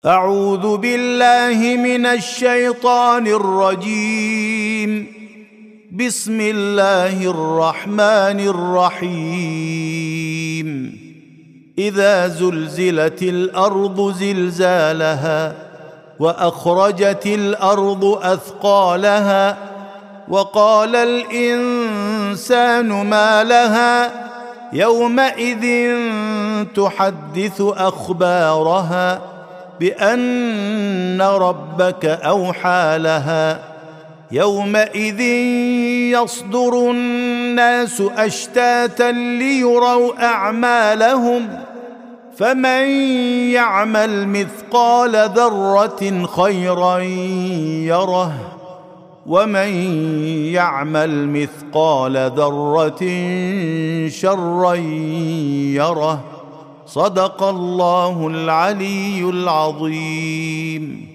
أعوذ بالله من الشيطان الرجيم. بسم الله الرحمن الرحيم. إذا زلزلت الأرض زلزالها وأخرجت الأرض أثقالها وقال الإنسان ما لها يومئذ تحدث أخبارها بأن ربك أوحى لها يومئذ يصدر الناس أشتاتا ليروا أعمالهم فمن يعمل مثقال ذرة خيرا يره ومن يعمل مثقال ذرة شرا يره. صدق الله العلي العظيم.